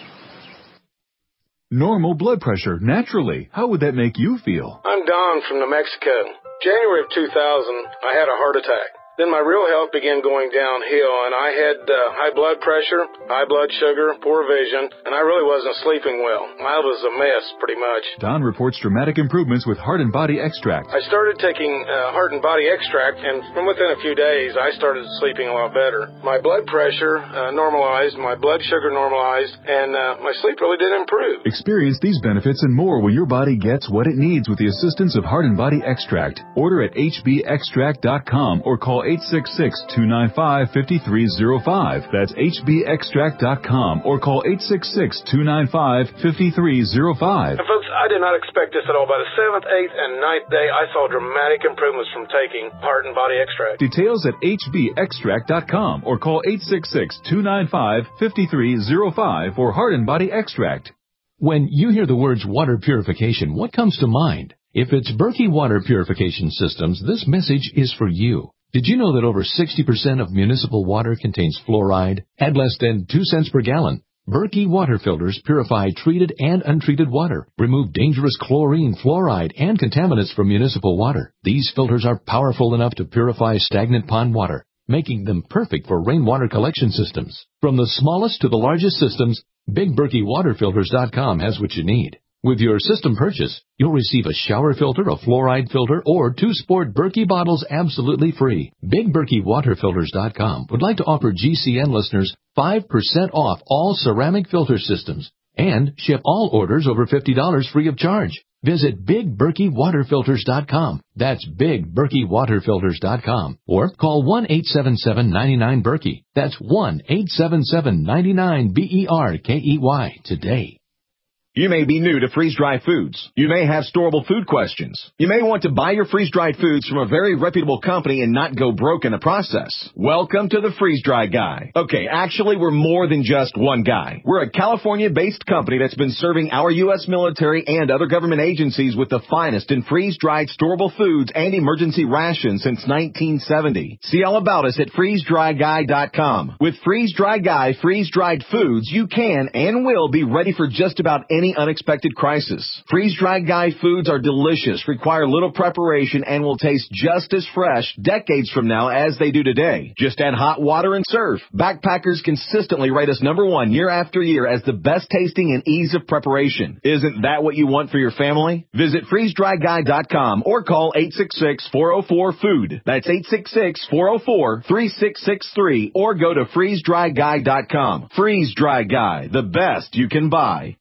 Normal blood pressure, naturally. How would that make you feel? I'm Don from New Mexico. January of two thousand, I had a heart attack. Then my real health began going downhill, and I had uh, high blood pressure, high blood sugar, poor vision, and I really wasn't sleeping well. I was a mess, pretty much. Don reports dramatic improvements with Heart and Body Extract. I started taking uh, Heart and Body Extract, and from within a few days, I started sleeping a lot better. My blood pressure uh, normalized, my blood sugar normalized, and uh, my sleep really did improve. Experience these benefits and more when your body gets what it needs with the assistance of Heart and Body Extract. Order at H B extract dot com or call eight six six, two nine five, five three zero five. That's H B extract dot com or call eight six six, two nine five, five three zero five. And folks, I did not expect this at all. By the seventh, eighth, and ninth day, I saw dramatic improvements from taking Heart and Body Extract. Details at H B extract dot com or call eight six six, two nine five, five three zero five for Heart and Body Extract. When you hear the words water purification, what comes to mind? If it's Berkey Water Purification Systems, this message is for you. Did you know that over sixty percent of municipal water contains fluoride at less than two cents per gallon? Berkey water filters purify treated and untreated water, remove dangerous chlorine, fluoride, and contaminants from municipal water. These filters are powerful enough to purify stagnant pond water, making them perfect for rainwater collection systems. From the smallest to the largest systems, Big Berkey Water Filters dot com has what you need. With your system purchase, you'll receive a shower filter, a fluoride filter, or two sport Berkey bottles absolutely free. Big Berkey Water Filters dot com would like to offer G C N listeners five percent off all ceramic filter systems and ship all orders over fifty dollars free of charge. Visit Big Berkey Water Filters dot com. That's Big Berkey Water Filters dot com. Or call one eight seven seven, nine nine, Berkey. That's one eight seven seven, nine nine, B E R K E Y today. You may be new to freeze-dried foods. You may have storable food questions. You may want to buy your freeze-dried foods from a very reputable company and not go broke in the process. Welcome to the Freeze-Dry Guy. Okay, actually, we're more than just one guy. We're a California-based company that's been serving our U S military and other government agencies with the finest in freeze-dried storable foods and emergency rations since nineteen seventy. See all about us at freeze dry guy dot com. With Freeze-Dry Guy freeze-dried foods, you can and will be ready for just about any Any unexpected crisis. Freeze-Dried Guy foods are delicious, require little preparation, and will taste just as fresh decades from now as they do today. Just add hot water and serve. Backpackers consistently rate us number one year after year as the best tasting and ease of preparation. Isn't that what you want for your family? Visit freeze dry guy dot com or call eight six six, four oh four, food. That's eight six six, four oh four, three six six three or go to freeze dry guy dot com. Freeze-Dry Guy, the best you can buy.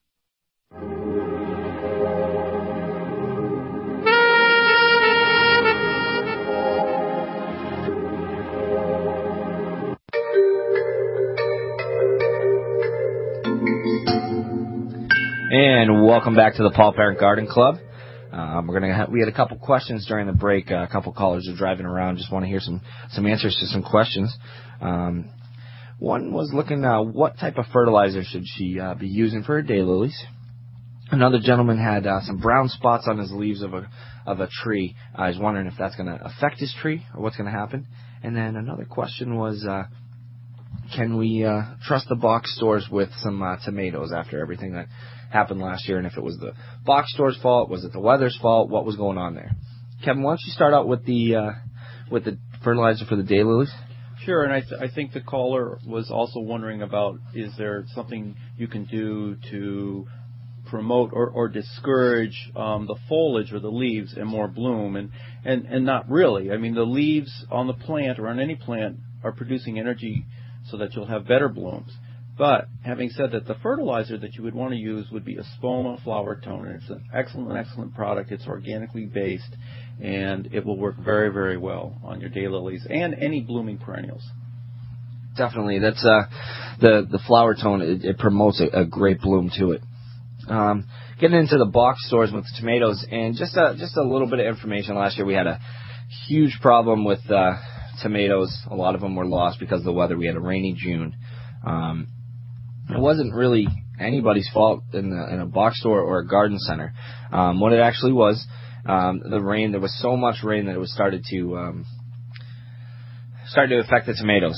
And welcome back to the Paul Parent Garden Club. Um, we're gonna have, we had a couple questions during the break. Uh, a couple callers are driving around. Just want to hear some some answers to some questions. Um, one was looking uh, what type of fertilizer should she uh, be using for her daylilies. Another gentleman had uh, some brown spots on his leaves of a of a tree. I was wondering if that's going to affect his tree or what's going to happen. And then another question was, uh, can we uh, trust the box stores with some uh, tomatoes after everything that happened last year? And if it was the box store's fault, was it the weather's fault? What was going on there? Kevin, why don't you start out with the uh, with the fertilizer for the daylilies? Sure, and I, th- I think the caller was also wondering about, is there something you can do to promote or, or discourage um, the foliage or the leaves and more bloom, and, and, and not really. I mean, the leaves on the plant or on any plant are producing energy so that you'll have better blooms. But having said that, the fertilizer that you would want to use would be a Spoma flower toner. It's an excellent, excellent product. It's organically based, and it will work very, very well on your daylilies and any blooming perennials. Definitely. That's uh, the, the flower tone, it, it promotes a, a great bloom to it. Um, getting into the box stores with the tomatoes, and just a, just a little bit of information. Last year we had a huge problem with uh, tomatoes. A lot of them were lost because of the weather. We had a rainy June. Um, it wasn't really anybody's fault in, the, in a box store or a garden center. Um, what it actually was, um, the rain. There was so much rain that it was started to um, started to affect the tomatoes.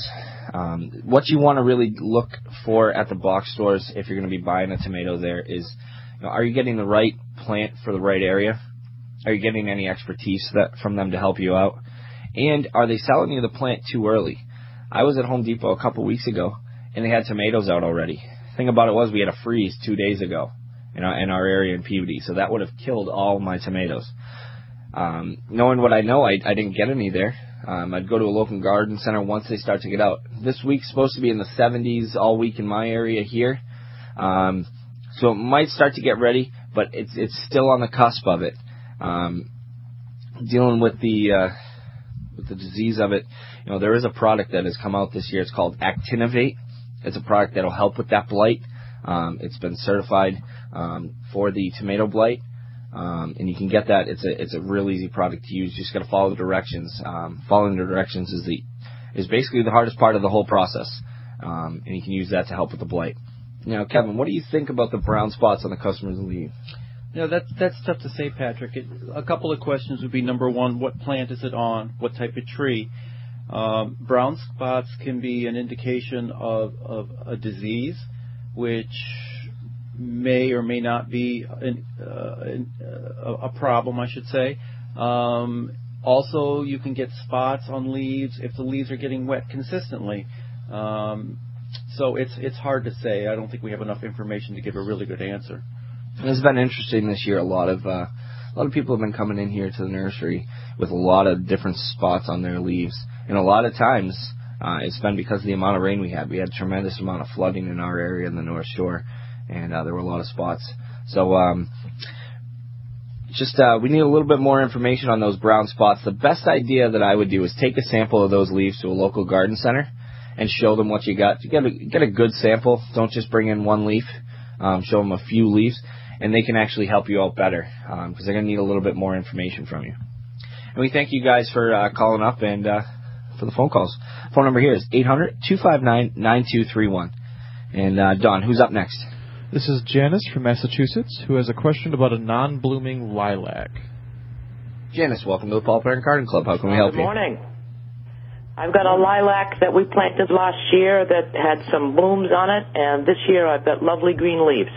Um, what you want to really look for at the box stores if you're going to be buying a tomato there is, you know, are you getting the right plant for the right area? Are you getting any expertise that from them to help you out? And are they selling you the plant too early? I was at Home Depot a couple weeks ago, and they had tomatoes out already. The thing about it was we had a freeze two days ago in our, in our area in Peabody, so that would have killed all my tomatoes. Um, knowing what I know, I, I didn't get any there. Um, I'd go to a local garden center once they start to get out. This week's supposed to be in the seventies all week in my area here, um, so it might start to get ready, but it's it's still on the cusp of it. Um, dealing with the uh, with the disease of it, you know, there is a product that has come out this year. It's called Actinovate. It's a product that will help with that blight. Um, it's been certified um, for the tomato blight. Um, and you can get that. It's a it's a real easy product to use. You just got to follow the directions. Um, following the directions is the is basically the hardest part of the whole process. Um, and you can use that to help with the blight. Now, Kevin, what do you think about the brown spots on the customer's leaf? You know, that's that's tough to say, Patrick. It, a couple of questions would be: number one, what plant is it on? What type of tree? Um, brown spots can be an indication of of a disease, which may or may not be an, uh, an, uh, a problem, I should say. Um, also, you can get spots on leaves if the leaves are getting wet consistently. Um, so it's it's hard to say. I don't think we have enough information to give a really good answer. It's been interesting this year. A lot of uh, a lot of people have been coming in here to the nursery with a lot of different spots on their leaves, and a lot of times uh, it's been because of the amount of rain we had. We had a tremendous amount of flooding in our area in the North Shore, and uh, there were a lot of spots. So um, just uh, we need a little bit more information on those brown spots. The best idea that I would do is take a sample of those leaves to a local garden center and show them what you got. You get a, get a good sample. Don't just bring in one leaf. Um, show them a few leaves, and they can actually help you out better because um, they're going to need a little bit more information from you. And we thank you guys for uh, calling up and uh, for the phone calls. Phone number here is eight hundred, two five nine, nine two three one. And uh, Don, who's up next? This is Janice from Massachusetts, who has a question about a non-blooming lilac. Janice, welcome to the Paul Parent Garden Club. How can we help Good you? morning. I've got a lilac that we planted last year that had some blooms on it, and this year I've got lovely green leaves.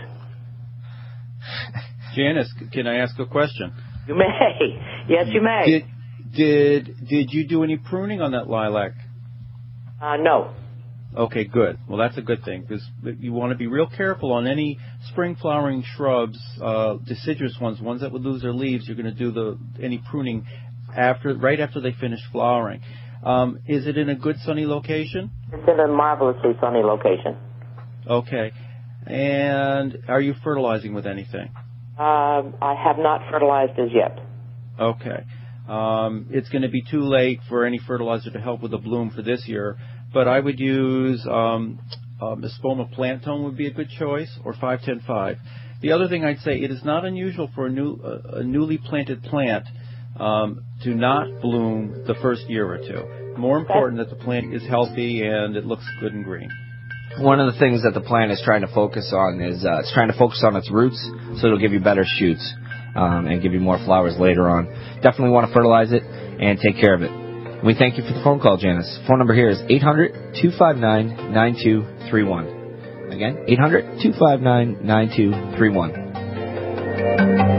Janice, can I ask a question? You may. Yes, you may. Did did did you do any pruning on that lilac? Uh, no. Okay, good. Well, that's a good thing because you want to be real careful on any spring flowering shrubs, uh, deciduous ones, ones that would lose their leaves. You're going to do the any pruning after, right after they finish flowering. Um, is it in a good sunny location? It's in a marvelously sunny location. Okay. And are you fertilizing with anything? Uh, I have not fertilized as yet. Okay. Um, it's going to be too late for any fertilizer to help with the bloom for this year, but I would use um, um, Espoma Plant Tone would be a good choice, or five ten five. The other thing I'd say, it is not unusual for a, new, uh, a newly planted plant um, to not bloom the first year or two. More important that the plant is healthy and it looks good and green. One of the things that the plant is trying to focus on is uh, it's trying to focus on its roots, so it'll give you better shoots um, and give you more flowers later on. Definitely want to fertilize it and take care of it. We thank you for the phone call, Janice. Phone number here is eight hundred, two five nine, nine two three one. Again, eight hundred, two five nine, nine two three one.